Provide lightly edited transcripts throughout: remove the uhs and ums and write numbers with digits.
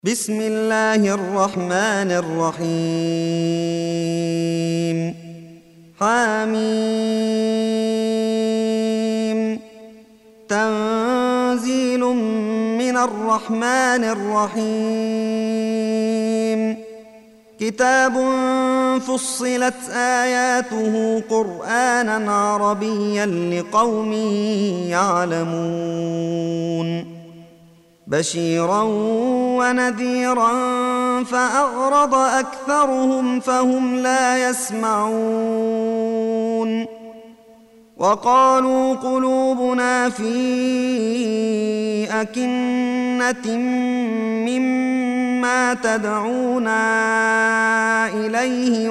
بسم الله الرحمن الرحيم حميم تنزيل من الرحمن الرحيم كتاب فصلت آياته قرآنا عربيا لقوم يعلمون بشيرا ونذيرا فأعرض أكثرهم فهم لا يسمعون وقالوا قلوبنا في أكنة مما تدعونا إليه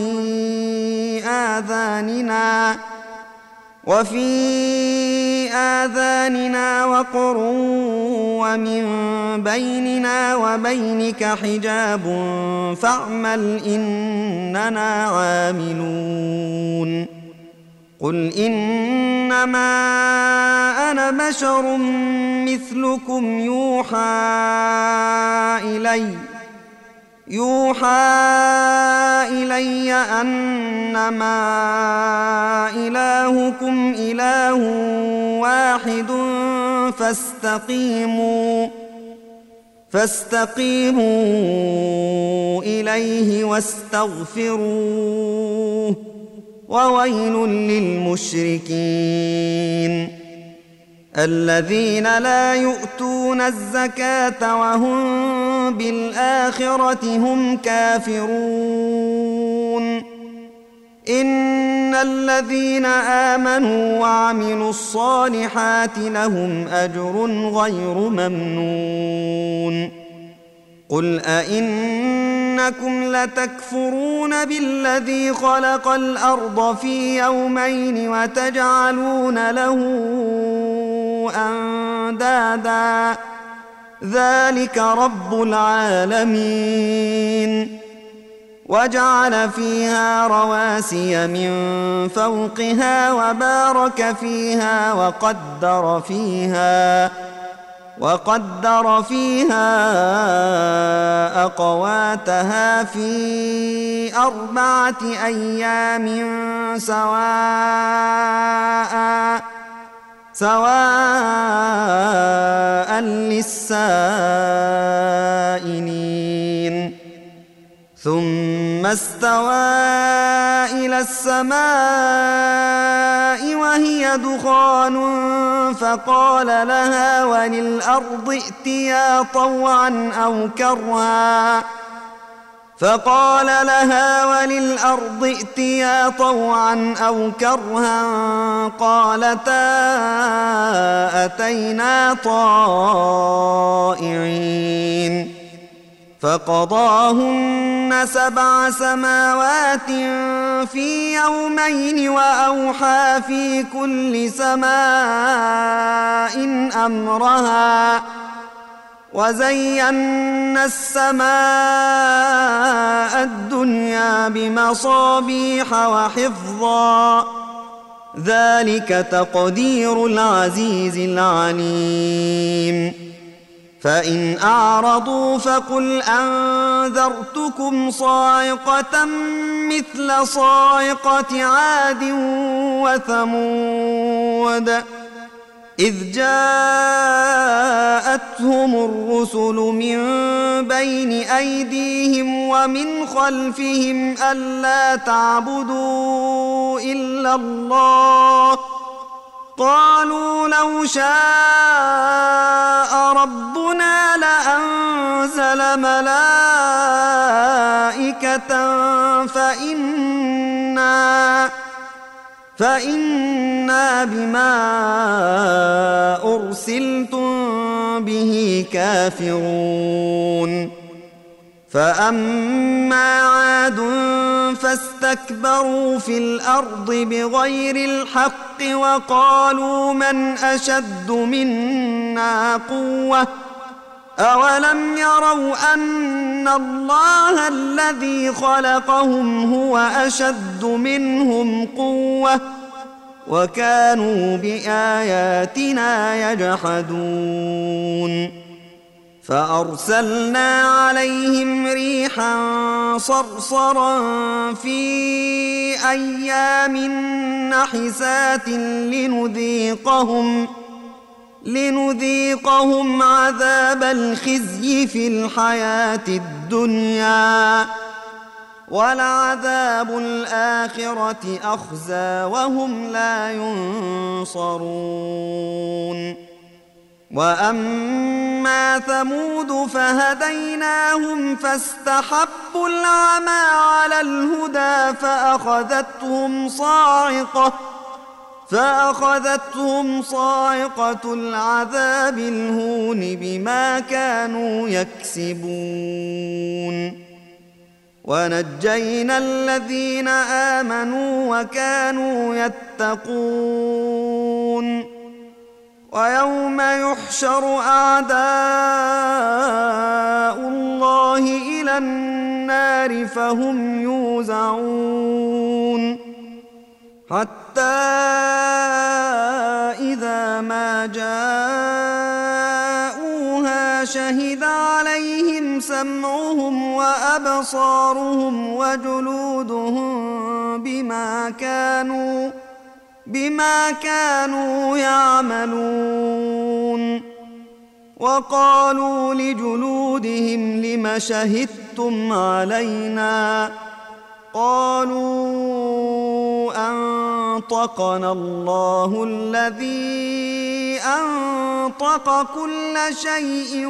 وفي آذاننا وقر ومن بيننا وبينك حجاب فاعمل إننا عاملون قل إنما أنا بشر مثلكم يوحى إلي أنما إلهكم إله واحد فاستقيموا إليه واستغفروه وويل للمشركين الذين لا يؤتون الزكاة وهم بالآخرة هم كافرون إن الذين آمنوا وعملوا الصالحات لهم أجر غير ممنون قل أئنكم لتكفرون بالذي خلق الأرض في يومين وتجعلون له أندادا ذلك رب العالمين وجعل فيها رواسي من فوقها وبارك فيها وقدر فيها أقواتها في 4 أيام سواء للسائلين ثم استوى إلى السماء وهي دخان فقال لها وللأرض ائتيا طوعا أو كرها قالتا أتينا طائعين فقضاهن 7 سماوات في يومين وأوحى في كل سماء أمرها وزينا السماء الدنيا بمصابيح وحفظا ذلك تقدير العزيز العليم فإن أعرضوا فقل أنذرتكم صاعقة مثل صاعقة عاد وثمود إذ جاءتهم الرسل من بين أيديهم ومن خلفهم ألا تعبدوا إلا الله قالوا لو شاء ربنا لأنزل ملائكة فإنا بما أرسلتم به كافرون فأما عاد فاستكبروا في الأرض بغير الحق وقالوا من أشد منا قوة أولم يروا أن الله الذي خلقهم هو أشد منهم قوة وكانوا بآياتنا يجحدون فأرسلنا عليهم ريحا صرصرا في أيام نحسات لنذيقهم عذاب الخزي في الحياة الدنيا، ولعذاب الآخرة أخزى وهم لا ينصرون. وأما ثمود فهديناهم فاستحبوا العمى على الهدى فأخذتهم صاعقة العذاب الهون بما كانوا يكسبون. ونجينا الذين آمنوا وكانوا يتقون. ويوم يحشر أعداء الله إلى النار فهم يوزعون، حتى إذا ما جاءوها شهد عليهم سمعهم وأبصارهم وجلودهم بما كانوا يعملون. وقالوا لجلودهم لم شهدتم علينا؟ قالوا أنطقنا الله الذي أنطق كل شيء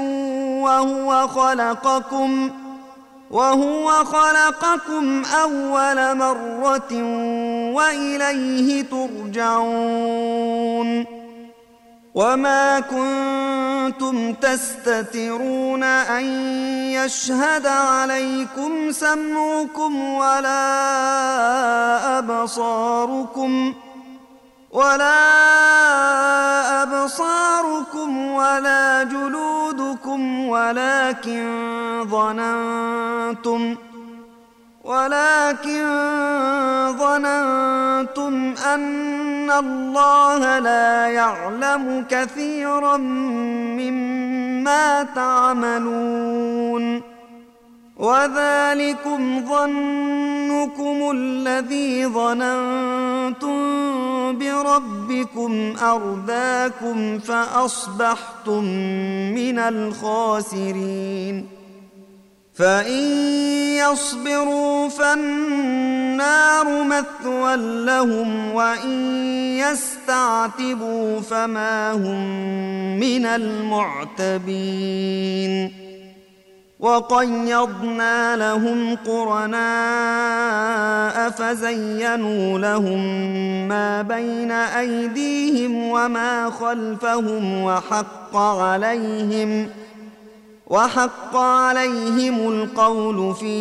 وهو خلقكم أول مرة وإليه ترجعون. وما كنتم تستترون أن يشهد عليكم سمعكم ولا أبصاركم ولا جلودكم ولكن ظننتم أن الله لا يعلم كثيرا مما تعملون. وذلكم ظنكم الذي ظننتم بربكم أرداكم فأصبحتم من الخاسرين. فإن يصبروا فالنار مثوى لهم وإن يستعتبوا فما هم من المعتبين. وقيضنا لهم قرناء فزينوا لهم ما بين أيديهم وما خلفهم وحق عليهم القول في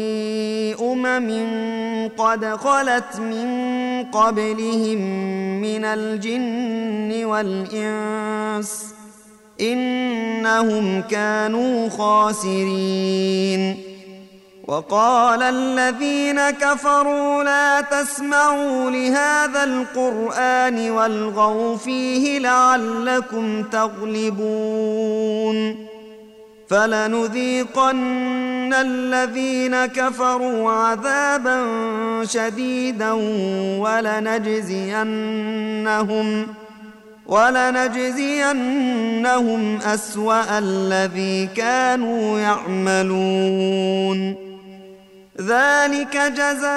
قد خلت من قبلهم من الجن والإنس إنهم كانوا خاسرين. وقال الذين كفروا لا تسمعوا لهذا القرآن والغوا فيه لعلكم تغلبون. فلنذيقن الذين كفروا عذابا شديدا ولنجزينهم أسوأ الذي كانوا يعملون. ذلك جزاء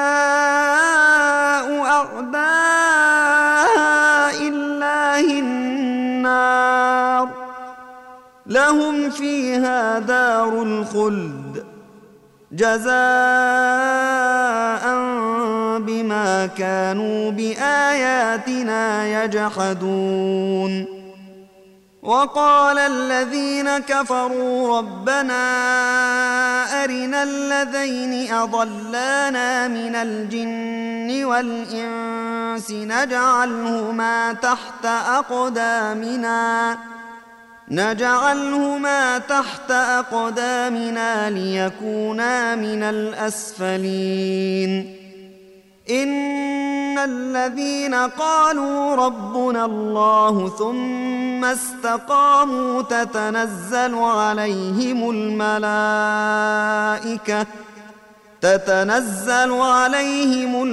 أعداء الله النار لهم فيها دار الخلد جزاء بما كانوا بآياتنا يجحدون. وقال الذين كفروا ربنا أرنا الذين أضلانا من الجن والإنس نجعلهما تحت أقدامنا ليكونا من الأسفلين. إن الذين قالوا ربنا الله ثم استقاموا تتنزل عليهم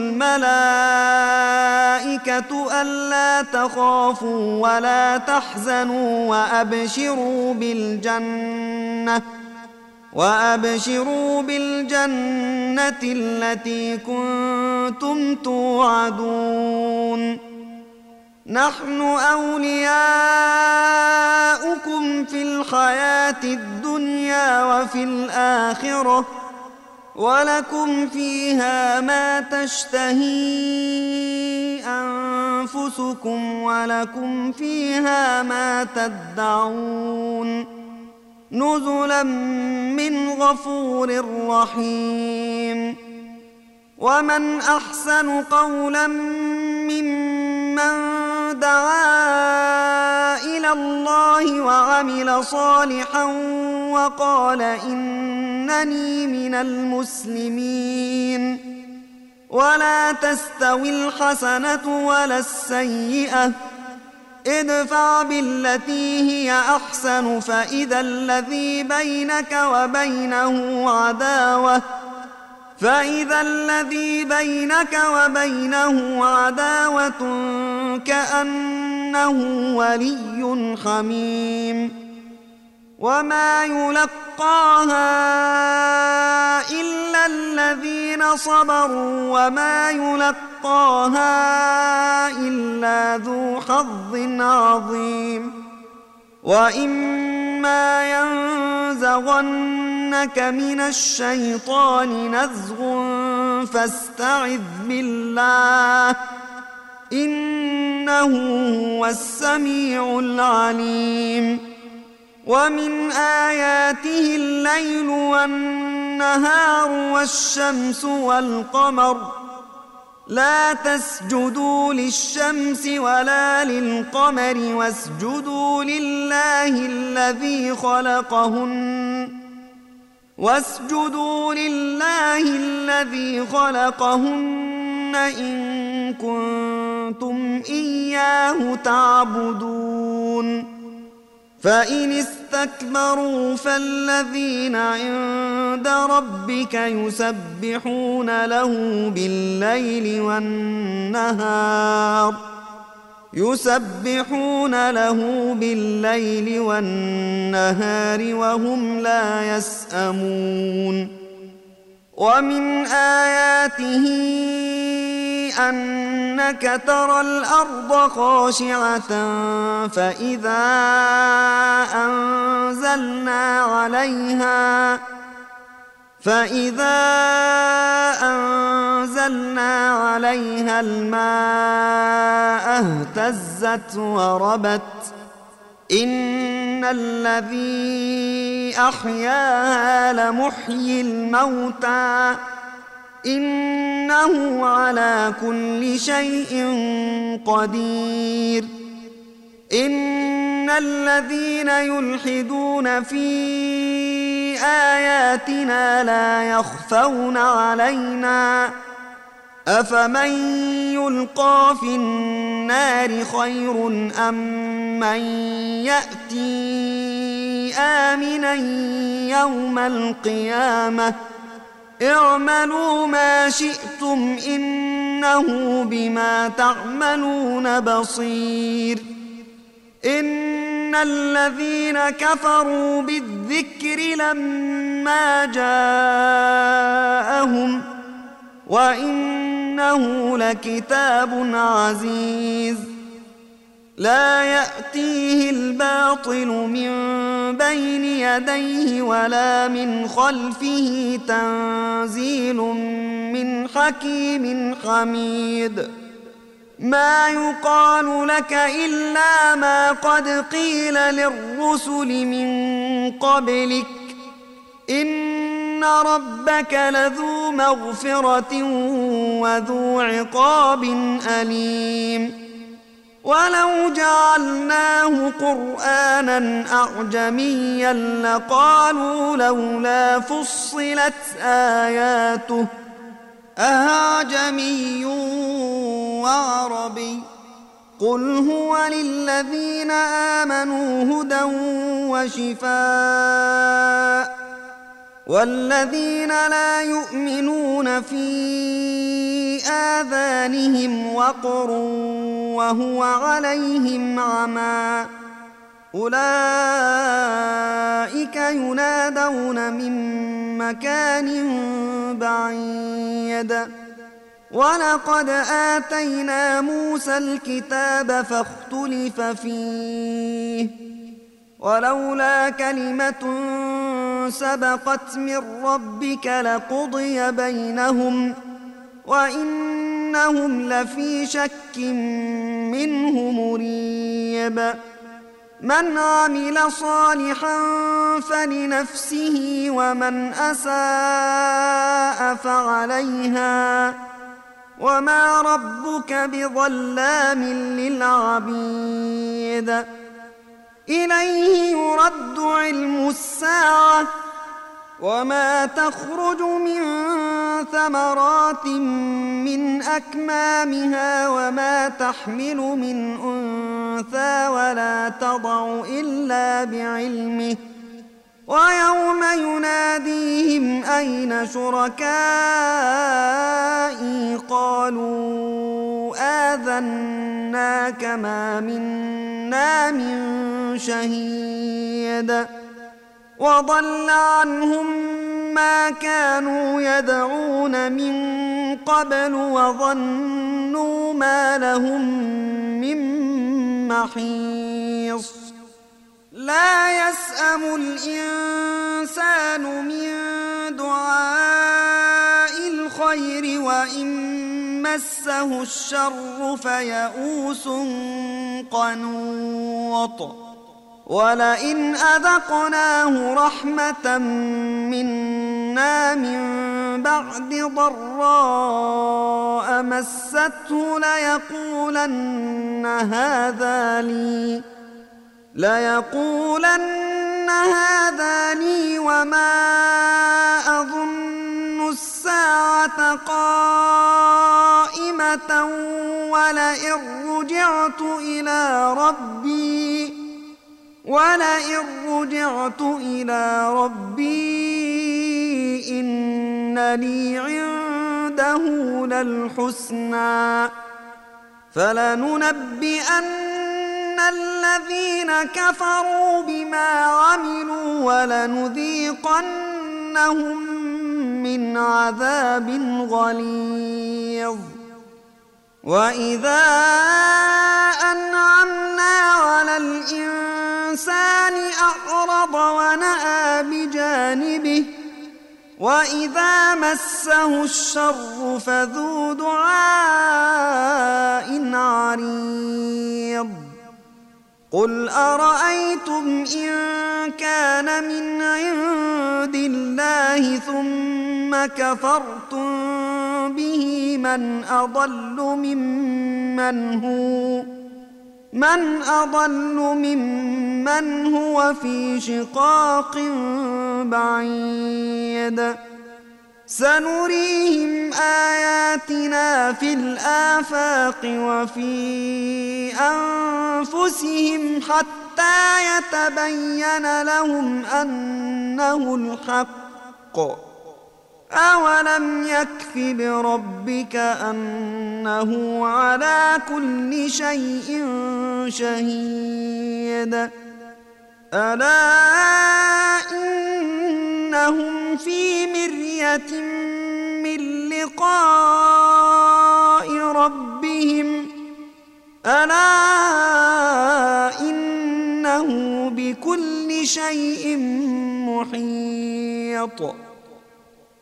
الملائكة ألا تخافوا ولا تحزنوا وأبشروا بالجنة التي كنتم توعدون نحن أولياؤكم في الحياة الدنيا وفي الآخرة ولكم فيها ما تشتهي أنفسكم ولكم فيها ما تدعون نزلا من غفور رحيم ومن أحسن قولا ممن دعا إلى الله وعمل صالحا وقال إنني من المسلمين ولا تستوي الحسنة ولا السيئة ادفع بالتي هي أحسن فإذا الذي بينك وبينه عداوة كأنه ولي حميم وما يلقاها إلا الذين صبروا وما يلقاها إلا ذو حظ عظيم وإما ينزغنك من الشيطان نزغ فاستعذ بالله إنه هو السميع العليم ومن آياته الليل والنهار والشمس والقمر لا تسجدوا للشمس ولا للقمر واسجدوا لله الذي خلقهن إن كنتم إياه تعبدون فإن استكبروا فالذين عند ربك يسبحون له بالليل والنهار وهم لا يسأمون ومن آياته أنك ترى الأرض خاشعة فإذا أنزلنا عليها الماء اهتزت وربت إن الذي أحياها لمحيي الموتى إنه على كل شيء قدير إن الذين يلحدون في آياتنا لا يخفون علينا أفمن يلقى في النار خير أم من يأتي آمنا يوم القيامة اعملوا ما شئتم إنه بما تعملون بصير إن الذين كفروا بالذكر لما جاءهم وإنه لكتاب عزيز لا يأتيه الباطل من بين يديه ولا من خلفه تنزيل من حكيم حميد ما يقال لك إلا ما قد قيل للرسل من قبلك إن ربك لذو مغفرة وذو عقاب أليم ولو جعلناه قرآنا أعجميا لقالوا لولا فصلت آياته أعجمي وعربي قل هو للذين آمنوا هدى وشفاء والذين لا يؤمنون في آذانهم وقر وهو عليهم عمى أولئك ينادون من مكان بعيد ولقد آتينا موسى الكتاب فاختلف فيه ولولا كلمة سبقت من ربك لقضي بينهم وإنهم لفي شك منه مريب من عمل صالحا فلنفسه ومن أساء فعليها وما ربك بظلام للعبيد إليه يرد علم الساعة وما تخرج من ثمرات من أكمامها وما تحمل من أنثى ولا تضع إلا بعلمه ويوم يناديهم أين شركائي قالوا آذناك ما منا من شهيد وضل عنهم ما كانوا يدعون من قبل وظنوا ما لهم من محيص لا يسأم الإنسان من دعاء الخير وإن مسه الشر فيئوس قنوط ولئن أذقناه رحمة منا من بعد ضراء مسته ليقولن هذا لي وما أظن الساعة قائمة ولئن رجعت إلى ربي إن لي عنده للحسنى فلننبئن الذين كفروا بما عملوا ولنذيقنهم من عذاب غليظ وإذا أنعمنا على الإنسان أعرض ونأى بجانبه وإذا مسه الشر فذو دعاء عريض قل أرأيتم إن كان من عند الله ثم كفرتم به من أضل ممن هو في شقاق بعيد سنريهم آياتنا في الآفاق وفي أنفسهم حتى يتبين لهم أنه الحق أولم يكف بربك أنه على كل شيء شهيد ألا إنهم في مرية من لقاء ربهم ألا إنه بكل شيء محيط